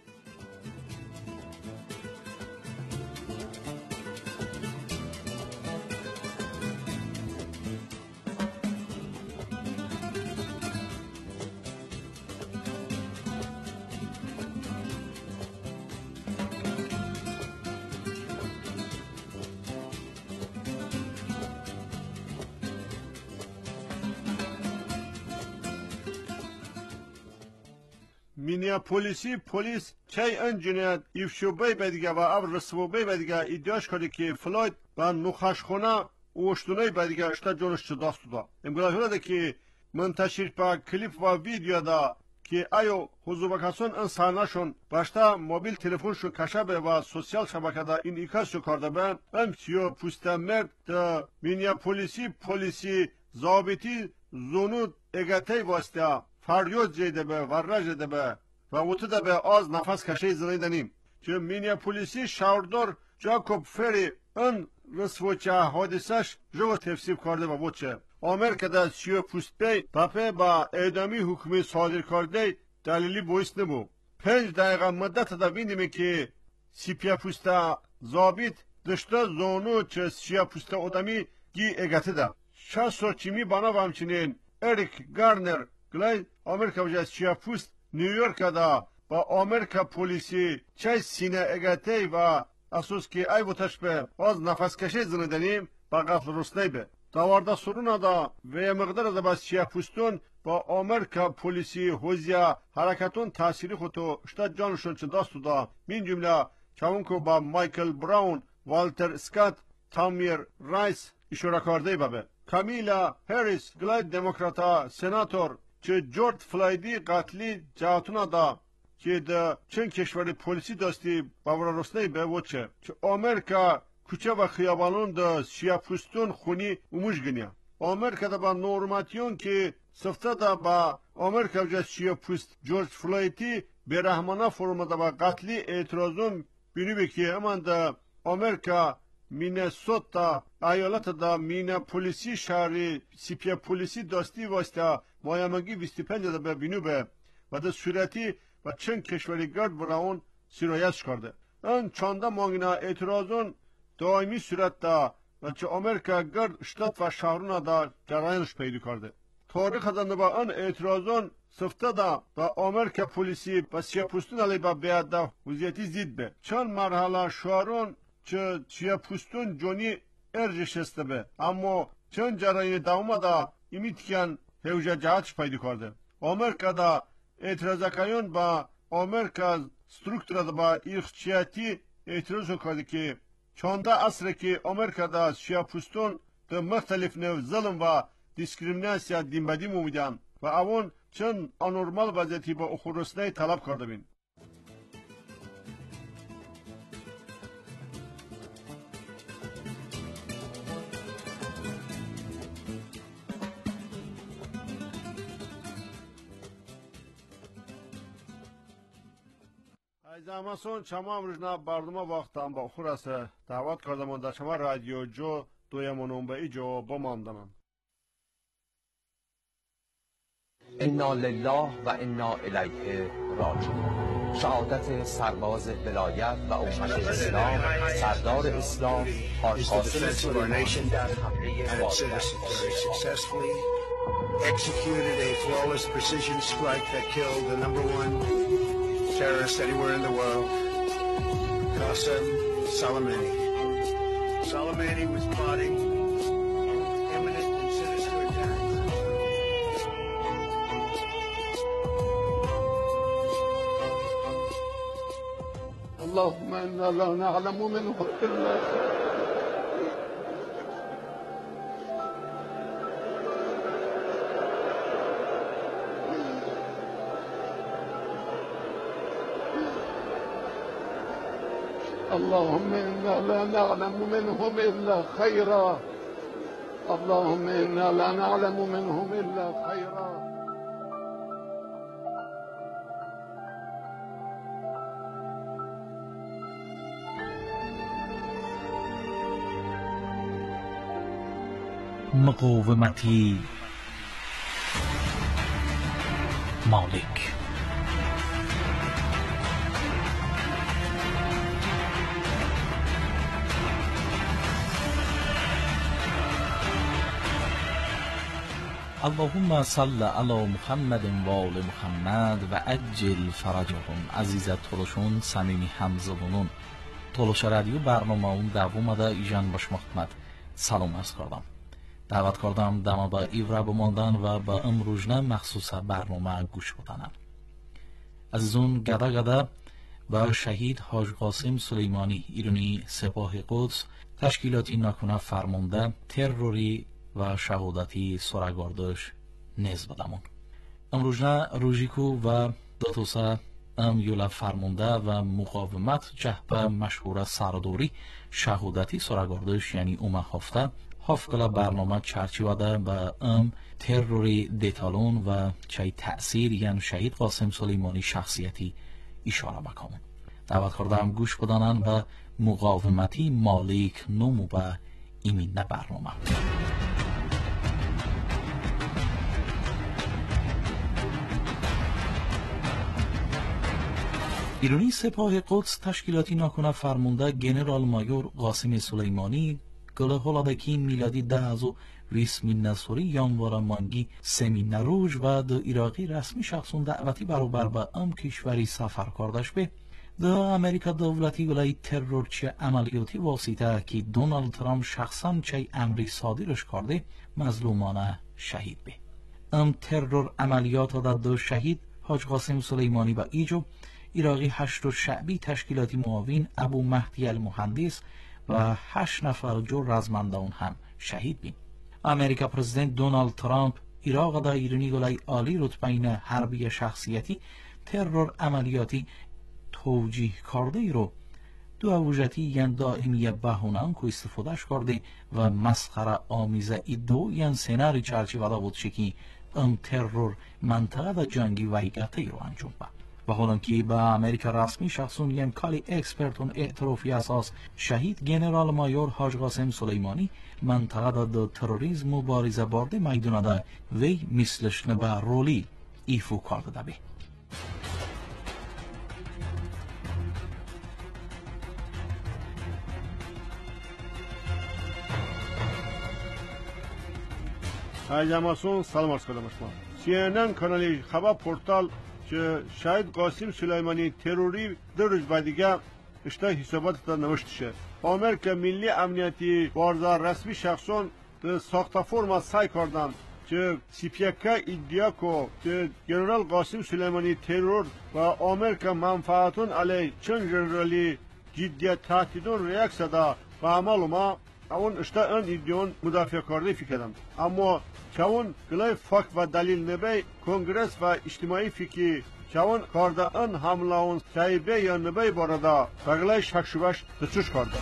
Minneapolis'i polis çay öncüne ifşubey bedige ve av rısvubey bedige iddiaş kardı ki Floyd ve nuhaşkhona uğuştunay bedige işte conuşçu dastuda. Emgülahıra ki منتشر pa klip ve videoda ki ayo huzubakason insanlaşın başta mobil telefonşu kaşabe ve sosyal şabakada inikasyon kardı ben hem siyo pustemer de Minneapolis'i polisi zabiti zonu egatey vasıta faryod ceyde be, varraj ede be ve otu da be az nefes kaşey zınaydanayım. Çünkü Minneapolis'i şavrdor Jacob Ferry ön rısvoça hadisaş jova tefsir kardı ve boçe. Amerika'da siyo pustbey tape ba edami hükmü sadir kardı delili boyus ne bu. Penc dakika müddet da bindimi ki sipiya pusta zabit dışta zonu çe siya pusta odami gi egati da. Şaso çimi bana vamçinin Eric Garner Glay Amerika vajaz Chiapust New York'da ba Amerika polisi çay sine egatey va asus ki ay butaş be az nefes keşe zınıdanım bagat Rusnay be. Davarda soruna da ve mıqdar da bas Chiapustun ba Amerika polisi hozya harekatun tasiri xutu işte canışın çı dastu da min cümle çavunko ba Michael Brown, Walter Scott, Tamir Rice işora kardey babe. Kamila Harris Glay demokrata senator که جورج فلایدی قتلی جهاتونا دا که دا چند کشوری پلیسی داستی باورا رسنی به وچه که آمریکا کوچه و خیابانون دا سیاپوستون خونی اوموش گنیا آمریکا دا با نورماتیون که سفته دا با آمریکا وجه سیاپوست جورج فلایدی به رحمانا فرما دا با قتلی اعتراضون بینی بکی امان دا آمریکا مینسوتا ایالت دا مینا پلیسی شهری سیپیا پلیسی داستی واسطه Miami'ngi vistipendiyada be binu be ve de süreti ve çın keşveri gard buraun sirayet çıkardı. Ön çanda mangina etirazın daimi sürette ve çı Amerika gard ştat ve şahrına da carayınış peydi kardı. Tarih kazandı ba ön etirazın sıfta da da Amerika polisi ve siyapustun aleyba beyadda huziyeti zid be. Çan marhala şuarın çı siyapustun Johnny erceşeste be. Ama çın carayını davma da imitken hevce cahat paydı kardı. Amerika'da اعتراضکایان با آمریکا سترکتورا با ایخچیاتی اعتراض کرده که چانده اصره که آمریکا دا شیاپوستون دا مختلف نوع ظلم و دیسکریمیناسیا دیم بدیم مومیدن و اون چند انورمال وضعیتی با اخورسنه طلب کرده بین. ایزاماسون شما امروزنا برنامه وقتم با خورس دعوت کردم در شما رادیو جو دویمونم به ایجو بماندنم. انا لله و انا الیه راجعون. شهادت سرباز ولایت و امت اسلام سردار اسلام حاج قاسم سلیمانی در حمله واقعی executed a flawless precision strike that killed the number one terrorist anywhere in the world, Qasem Soleimani. Soleimani was plotting imminent and sinister attacks. اللهم إنا لا نعلم منه إلا اللهم إنا لا نعلم منهم إلا خيرا اللهم إنا لا نعلم منهم إلا خيرا. مقاومتی مالک اللهم صل علی محمد و آل محمد و عجل فرجهم. عزیز تولشون صمیمی همزبونون تولش رادیو برنامه اون دوامده ایجان باش محمد سلام از کردم. دعوت کردم دما با ایورا بماندن و با امروزنه مخصوص برنامه گوش بدنم. عزیزون گدا گدا با شهید حاج قاسم سلیمانی ایرانی سپاه قدس تشکیلاتی ناکنه فرمانده تروری و شهادتی سرگاردش نیز بدمون. امروزنه روژیکو و داتوسا ام یولا فرمانده و مقاومت جهبه مشهور سردوری شهادتی سرگاردش یعنی اومه هفته هفکلا برنامه چرچی وده به ام تروری دیتالون و چای تأثیر یعنی شهید قاسم سلیمانی شخصیتی اشاره بکنم. دعوت کردم گوش بدانن به مقاومتی مالک نومو به ایمین برنامه. ایرانی سپاه قدس تشکیلاتی ناکنه فرمانده گنرال مایور قاسم سلیمانی گله هولادکی میلادی ده ازو ریسمی نصوری یانوار مانگی سمی نروج و دو ایراقی رسمی شخصون دعوتی برابر با ام کشوری سفر کردش به دو امریکا دولتی گلای ترور چه عملیاتی واسطه که دونالد ترامپ شخصا چه امری صادرش کرده مظلومانه شهید به ام ترور عملیات دا دو شهید حاج قاسم سلیمانی و ایجو ایراقی هشت شعبی تشکیلاتی معاون ابو مهدی المهندس و هشت نفر جو رزمندان هم شهید بین. امریکا پرزیدنت دونالد ترامپ ایراق دا ایرانی گلای عالی رتبین حربی شخصیتی ترور عملیاتی توجیه کرده ای رو دو اوجتی ین دائمی بهونه که استفادهش کرده و مسخره آمیزه ای دو ین سیناری چرچی ودا بود شکی ام ترور منطقه دا جنگی ویگته ای رو انجام با و حالا که با امریکا رسمی شخصون یم کالی اکسپرتون اعترافی اساس شهید گنرال مایور حاج قاسم سلیمانی منطقه دا دو تروریزم مبارزه بارده میدونه دا وی مثلش نبه رولی ایفو کرده دا بی. ایزاماسون سلام عرض کردم شما. سی ان ان کانالی خبر پورتال که شهید قاسم سلیمانی تروری دو روز بعد دیگه اشته حسابات دا نوشته شه. آمریکا ملی امنیتی وارزار رسمی شخصون در ساخت فرما سعی کردن که سیپیکا ادعا کو که جنرال قاسم سلیمانی ترور و آمریکا منفعتون علی چند جنرالی جدیت تهدیدون ریاکسه دا و عملما اون اشتا ان ایدیون مدافع کرده فکرم اما چون گلای فاکت و دلیل نبی کنگرس و اجتماعی فکری چون کارده ان حمله اون سایبه یا نبی بارده و گلای شک شبش دچوش کرده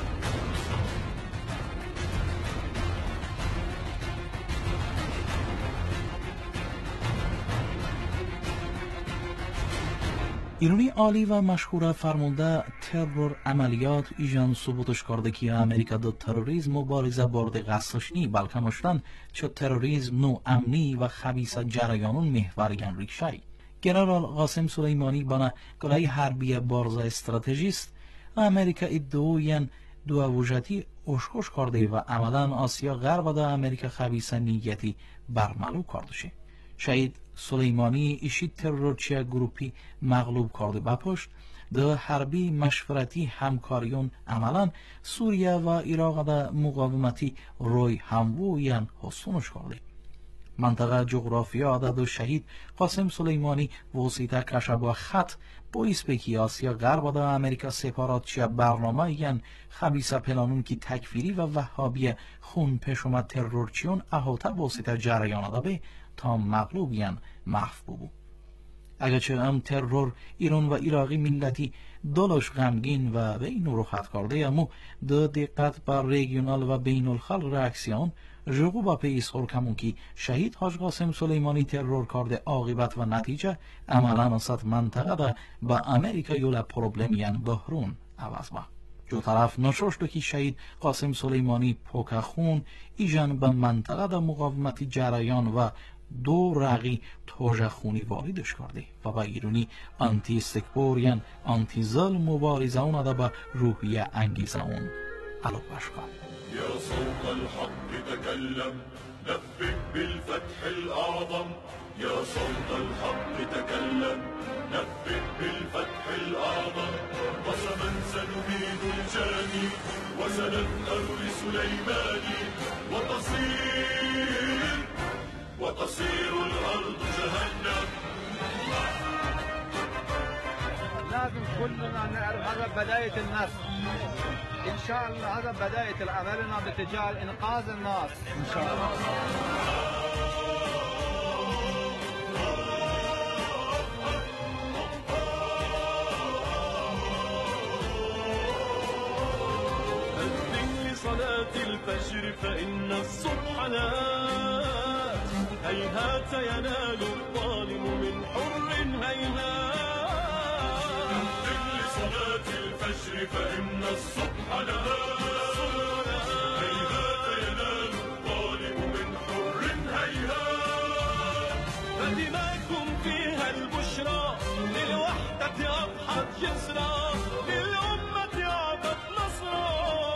ایرانی عالی و مشهور فرمانده ترور عملیات ایجان ثبوتش کرده که امریکا دو تروریسم مبارزه بارد قصدشنی بلکه مشتن چه تروریسم نو امنی و خبیث جریانون محورگن ریکشای. جنرال قاسم سلیمانی بنا گلای حربی بارز استراتژیست امریکا ادعوین دو وجهتی اشخوش کرده و عملا آسیا غرب دا امریکا خبیث نیتی برملو کردشه. شهید سلیمانی ایشی ترورچی گروپی مغلوب کرده بپشت ده حربی مشورتی همکاریون عملا سوریه و عراق ده مقاومتی روی همووین حسونش کرده. منطقه جغرافیا ده دو شهید قاسم سلیمانی وسیطه کشب و خط باعث بکی آسیا غرب ده امریکا سپاراتچی برنامه ین خبیث پلانون کی تکفیری و وهابی خون پشومت ترورچیون احاطه وسیطه جریان ده به تا مغلوبیان محو بو. اگرچه ام ترور ایران و عراقی ملتی دلش غمگین و به این رو خط کرده امو ده دقت بر ریگیونال و بین الخل reaksiyon جوگو با پیس خور کمون کی شهید حاج قاسم سلیمانی ترور کرده عاقبت و نتیجه عملا اصد منطقه ده با امریکا یولا پروبلمیان بحرون عوض با. جو طرف نشوشتو که شهید قاسم سلیمانی پوک خون ایجان به منطقه ده مقاومتی جریان و دو رقی توجه خونی واردش کرده و با ایرانی آنتی استکبوریان آنتی ظلم مبارزه اون ده با روحیه انگیزه اون علو بشکا یا صوت الحق تکلم نبئ بالفتح الأعظم یا صوت الحق تکلم نبئ بالفتح الأعظم قسما سنبيد الجاني وسنثأر لسليماني وتصير وتصير الأرض جهنم. لازم كلنا نعرف هذا بداية النصر إن شاء الله، هذا بداية عملنا باتجاه إنقاذ الناس إن شاء الله. صلاة الفجر فإن الصبح نات هيهات ينال الظالم من حر هيهات لصلاة الفجر فإن الصبح نات هيهات ينال الظالم من حر هيهات فدماكم فيها البشرى للوحدة أضحت جسرا للأمة أعطت نصرا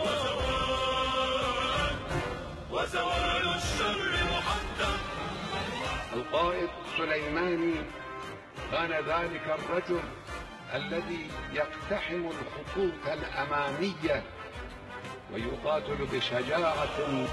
وزوال الشر محتم. القائد سليماني كان ذلك الرجل الذي يقتحم الخطوط الأمامية ويقاتل بشجاعة.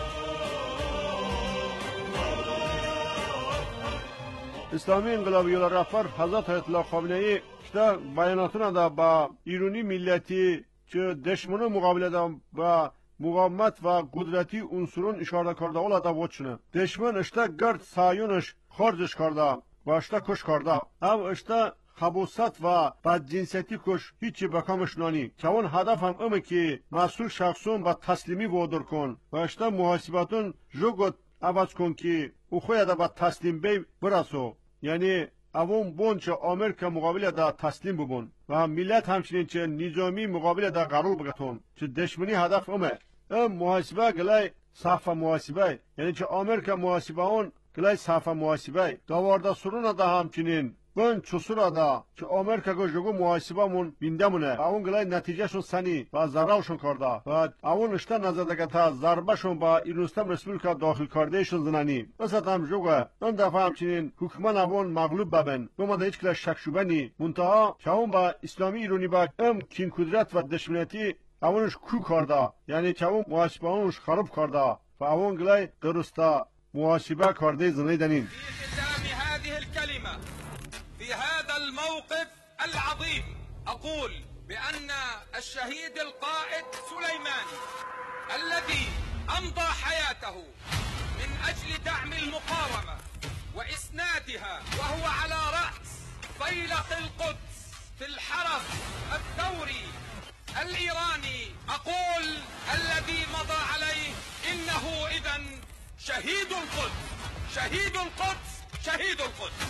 اسلامی انقلابیون رهبر حضرت آیت الله خامنه‌ای işte bayanatına da با ایرانی ملتی که دشمن مقابله da با مقاومت و قدرتی عنصرون اشاره کرده اولا دا وچنه دشمن اشته گرد سایونش خارجش کرده و اشته کش کرده او اشته خبوصت و بدجنسیتی کش هیچی بکامش نانی چون هدف هم امه که مسئول شخصون با تسلیمی وادر کن و اشته محاسباتون جوگت عوض کن که او خوی دا با تسلیم بی برسو یعنی اوون بون چه آمریکا مقابل دا تسلیم ببون و ملت همچنین چه نظامی مقابل دا قرار بگتون چه دشمنی هدف امه ام محاسبه گلای صحفه محاسبه یعنی چه آمریکا محاسبه اون گلای صحفه محاسبه داواردا سرون دا همچنین بون چسورا دا چه آمریکا گوشگو محاسبه مون بینده مونه اون گلای نتیجه شون سنی و ضررشون کرده و اون اشتا نظر دکه تا ضربه شون با ایرانستان رسپولیکا داخل کرده شون زنانی مثلا هم جوگه اون دفعه همچنین حکمان اون مغلوب ببن بما دا هیچ کلا شک شوبه نی منتها چه اون با اسلامی ایرانی با ام کین قدرت و دشمنیتی اونش کو کرده یعنی چه اون محاسبه اونش خراب کرده و اون گلای درسته محاسبه کرده زنه دنین. هذه الكلمة في هذا الموقف العظيم أقول بأن الشهيد القائد سليماني الذي أمضى حياته من أجل دعم المقاومة وإسنادها وهو على رأس فيلق القدس في الحرس الثوري الإيراني، أقول الذي مضى عليه إنه إذن شهيد القدس، شهيد القدس، شهيد القدس.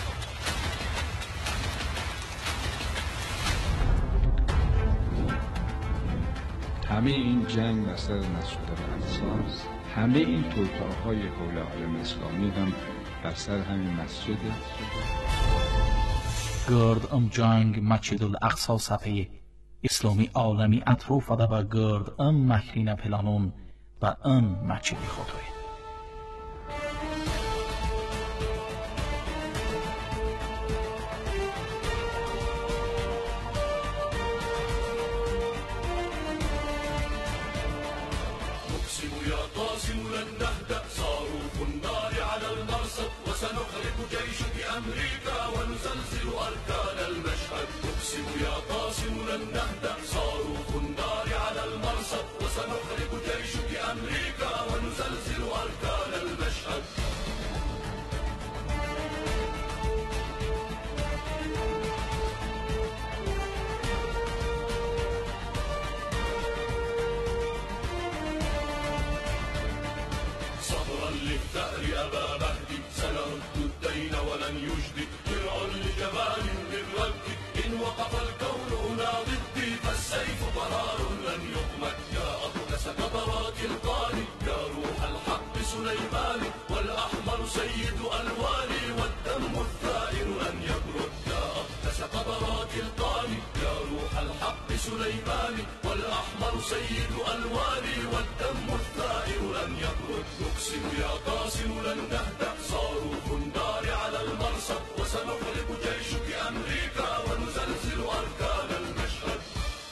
همه این جنگ بر سر نشده و اساس، همه این توطئه‌های حول عالم اسلامی هم بر سر همین مسجده. گرد ام جنگ مسجد الاقصا صفحه اسلامی عالمی اطروف ده و گرد ام مکرین پلانون و ام مسجد خودوی. وسنخرج جيش بأمريكا ونزلزل أركان المشهد. نقسم يا قاسم لن نهدأ، صاروخ النار على المرصد وسنخرج جيش بأمريكا ونزلزل أركان المشهد. صبرا للثأر أبا مهدي، سنرد الدين ولن يجدي، درع لجمال للرد، إن وقف الكون هنا ضدي فالسيف قرار لن يقمد. يا أقدس قطرات القاني، يا روح الحق سليماني، والأحمر سيد ألواني، والدم الثائر لن يبرد. يا أقدس قطرات القاني، يا روح الحق سليماني، والأحمر سيد ألواني، والدم الثائر لن يبرد. نقسم يا قاسم لن نهدأ، صاروخ النار على المرصد وسنخرج جيش بأمريكا ونزلزل أركان المشهد.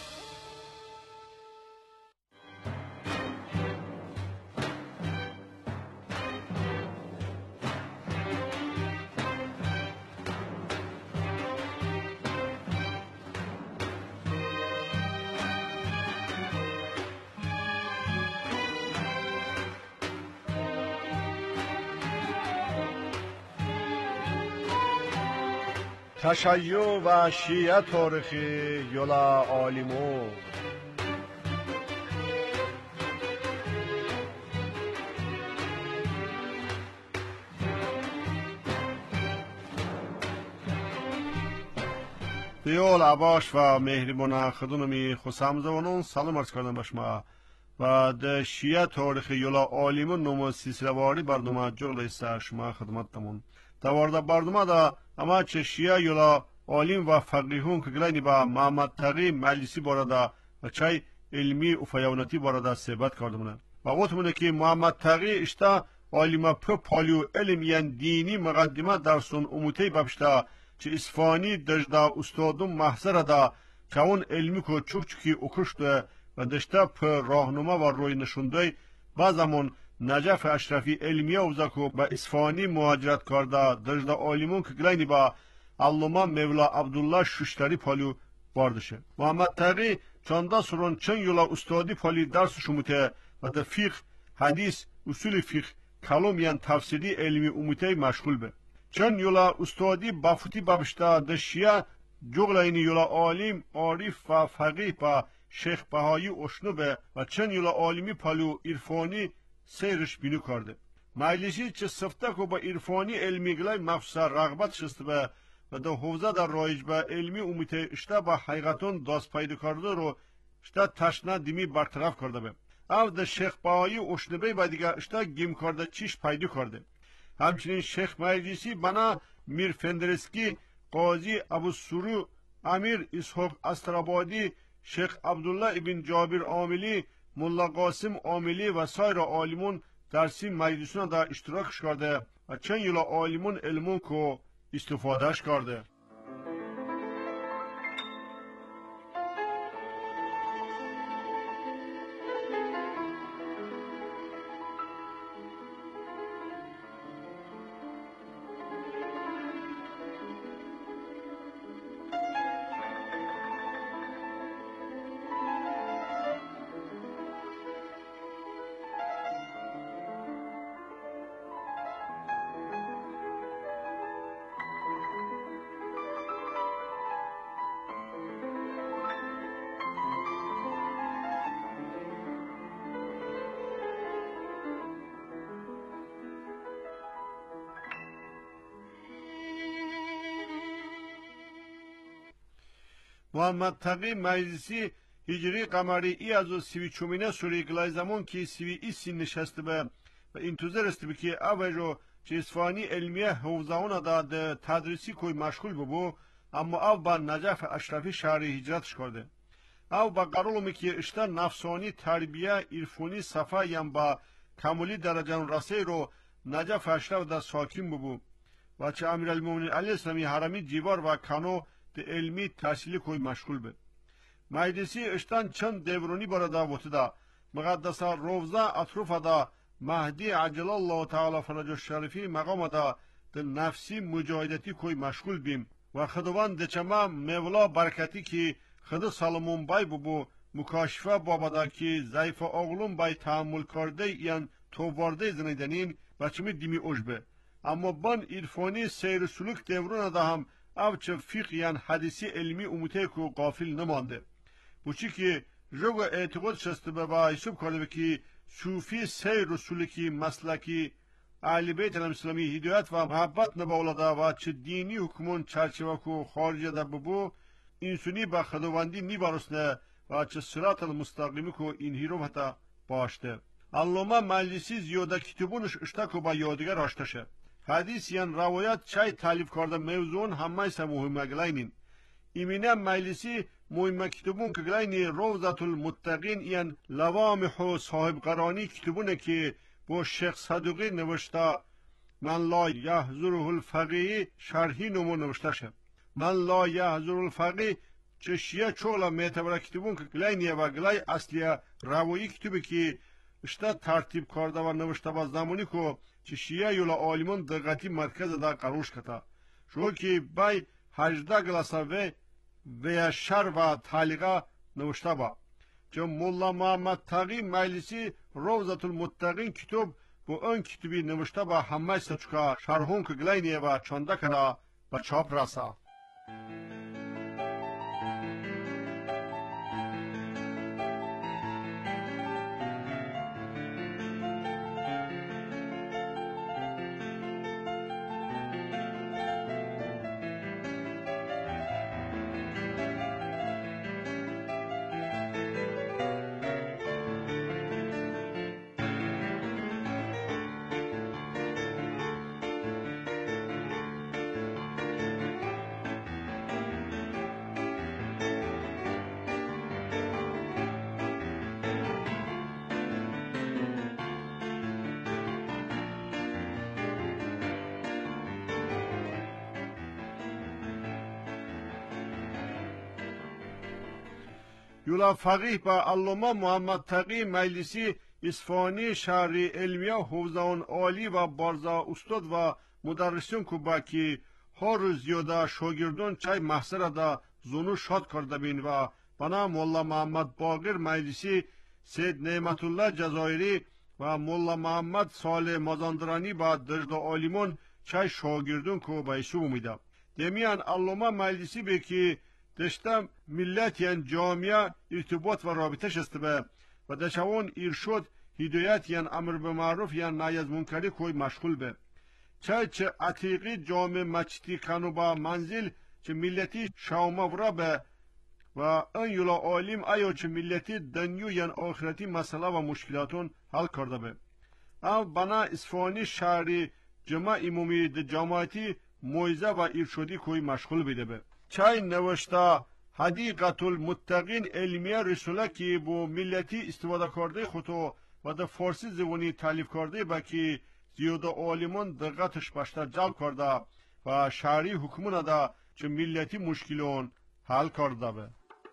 تشیع و شیعه تاریخی یولا عالمو. دیول عباش و مهربان خدونمی خسامزوانون سلام عرض کردم به شما و ده شیعه تاریخی یولا عالمو نمو سلسله واری برنامه جغل است شما خدمتتمون. دوارده برنامه دا اما چه شیعه یولا عالم و فقیهون که گلینی با محمد تقی مجلسی بارده و چای علمی و فیاونتی بارده صحبت کردمونه و گفتمونه که محمد تقی اشتا عالم پر پالیو علمیان دینی مقدمه در سون اموتی ببشته چه اسفانی دجده استادم محضر ده که اون علمی که چوک چوکی اکشته و دشته پر راهنما و روی نشونده بعضمون نجف اشرفی علمیه اوزاکو با اسفانی مهاجرت کرده دجده عالمون که گلینی با علامه مولا عبدالله ششتری پالیو باردشه. محمد تقی چانده سرون چند یولا استادی پالی درس شموته و در فقه، حدیث، اصول فقه، کلام یان تفسیری علمی اموته مشغول به. چند یولا استادی بافتی بابشته در شیعه جغلینی یولا عالم، عارف و فقیه با شیخ بهایی اشنو به و چند یولا عالمی پالیو عرفانی سیرش بینو کرده. مجلسی چه سفته که با عرفانی علمی گلای مفسر رغبت شسته به و در حوزه در رایج به علمی امیته اشته با حقیقتون داست پیدا کرده رو اشته تشنه دیمی برطرف کرده به. او در شیخ بهایی اشنبه با دیگه اشته گیم کرده چیش پیدا کرده. همچنین شیخ مجلسی بنا میر فندرسکی، قاضی ابو سرو، امیر اسحاق استرابادی، شیخ عبدالله ابن جابر عاملی، ملا قاسم عاملی و سایر عالمون در سین مجلسون در اشتراکش کرده و چند یولا عالمون علمون که استفادهش کرده. محمد تقی مجلسی هجری قمری ای از و سوی چومینه سوری گلای زمان که سوی ای سین نشسته به و انتظار است به که اوجو چه اصفهانی علمیه حوزهان داد تدریسی کوی مشغول ببو، اما او با نجف اشرفی شهر هجرتش کرده. او با قرارمی که اشتا نفسانی تربیه عرفانی صفا یم با کمالی درجه رسه رو نجف اشرف در ساکن ببو و چه امیرالمومنین علی اسلامی حرمی جیوار و کانو ده علمی تحصیلی کوی مشغول به. مجلسی اشتان چند دیورونی برده بوده دا مقدسه روزه اطروف دا مهدی عجل الله تعالی فرج الشریفی مقام دا ده نفسی مجاهدتی کوی مشغول بیم و خدوان دچما مولا برکتی که خود سالمون بای ببو مکاشفه بابا دا که ضعیف اغلون بای تحمل کرده یعن توبارده زنیدنین و چمی دیمی اوجبه. اما بان عرفانی سیر سلوک دیورون دا هم او چه فقه یعن حدیثی علمی اموته کو غافل نمانده. بوچی که جو اعتقاد شسته به با حساب کرده که صوفی سیر سلوکی مسلکی اهل بیت الاسلامی هدایت و محبت نباولاده و چه دینی حکمون چرچوه کو خارجه ده ببو انسونی با خداوندی میبارسنه و چه صراط المستقیمی کو اینهی رو حتی باشته. علامه مجلسی زیاده کتابونش اشتاکو با یادگر آشتشه. حدیث یعن روایت چای تعلیف کرده موضوعون همه سه مهمه گلاینین. ایمینه مجلسی مهمه کتابون که گلاینی روضت المتقین یعن لوامح و صاحب قرانی کتابونه که با شیخ صدوقی نوشته من لا یحضره الفقیه شرحی نمو نوشته شه. من لا یحضر الفقیه چه شیعه چولا میتبره کتابون که گلاینیه و گلای اصلیه روایی کتابی که اشتا ترتیب کرده و نوشته با زمانی که چه شیعه یولا آلیمان دقیقی مرکز دا قروش کتا شو که بای هجده گلاسه و و شر و تعلیقه نوشته با چه مولا محمد تقی مجلسی روضت المتقین کتاب با اون کتابی نوشته با همه سچکا شرحون که گلاینیه و چانده کنه و چاپ رسه. یولا فقیه با علامه محمد تقی مجلسی اصفهانی شهر علمیه حوزهان عالی و بارزا استاد و مدرسین کو با که هر زیاده شاگردان چای محصر دا زونو شاد کرده بین و بنا مولا محمد باقر مجلسی سید نعمت الله جزایری و مولا محمد صالح مازندرانی با درجه عالیمون چای شاگردان کو با ایسو میده. دمیان علامه مجلسی به که دشتم ملت یعن جامعه ارتباط و رابطه شسته به و دشوان ارشاد هدایت یعن امر به معروف یعن نهی از منکری کوی مشغول به چه چه عتیقی جامعه مچتی کنو با منزل چه ملتی شاومورا به و ان یولا عالم آیا چه ملتی دنیو یعن آخرتی مسئله و مشکلاتون حل کرده به اما بنا اصفهانی شهری جماع امومی ده جماعتی موعظه و ارشادی کوی مشغول بیده به چای نوشته حدیقت المتقین علمیه رسوله که با ملتی استفاده کرده خودو و در فارسی زبانی تعلیف کرده با که زیاده عالمان دقتش بیشتر جلب کرده و شهری حکمونه ده چه ملتی مشکلون حل کرده به.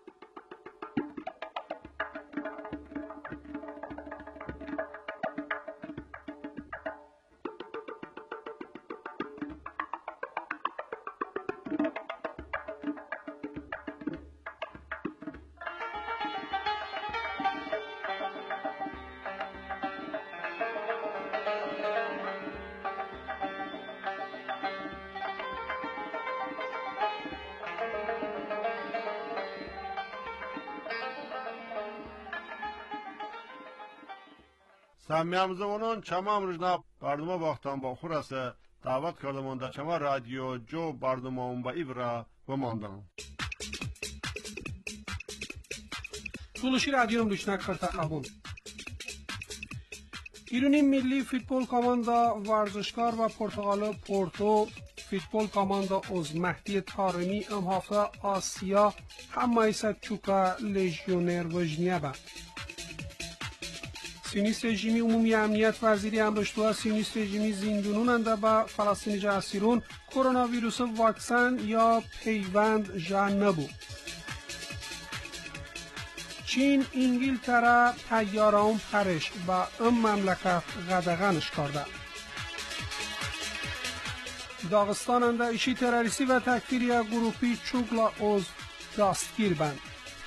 سمیام زمانان چما امروزنا برنامه باختان با خور است دعوت کردمان در چما رادیو جو برنامه اون با ایبرا و ماندان Tulushi radyom lüşnak kırta kabun. ایرانی ملی فوتبال کاماندا ورزشکار و پرتغال پورتو فوتبال کاماندا از مهدی طارمی ام هفته آسیا همایست چوکا لژیونر وجنیه با سیونیست رژیمی عمومی امنیت وزیری امرشتوها سیونیست رژیمی زیندونوننده با فلسطینی جا اسیرون کرونا ویروس واکسن یا پیوند جا نبود. چین انگلتره تیاران پرش و ام مملکت قدغنش کرده. داغستان انده ایشی تروریستی و تکفیری گروپی چوگلا از دستگیر بند.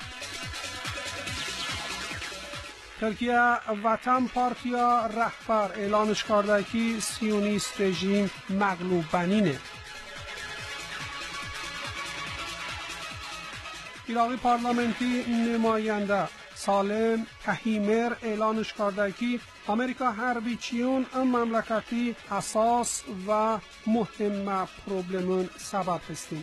ترکیه وطن پارتیا رهبر اعلانش کرده که سیونیست رژیم مغلوب بنینه. ایراقی پارلمنتی نماینده سالم تهیمر اعلانش کرده که امریکا حربی چیون ام مملکتی اساس و مهم پروبلمون سبب هستیم.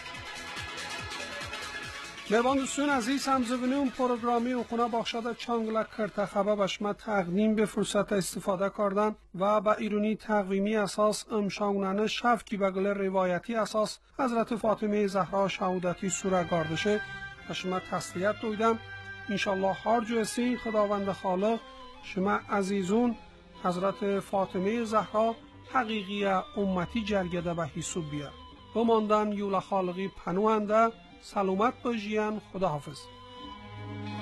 مهربان دوستان عزیز همزبونیم پروگرامی اخونا بخشاده چانگلا کرده خبه بشما تقدیم به فرصت استفاده کردن و با ایرونی تقویمی اساس امشاونانه شف کی بگل روایتی اساس حضرت فاطمه زهرا شهودتی سوره گاردشه و شما تسلیت دویدم. انشالله هر جوسی خداوند خالق شما عزیزون حضرت فاطمه زهرا حقیقی امتی جلگده به حسوب بیار بماندن یولا خالقی پنوانده سلامت باشین. خداحافظ.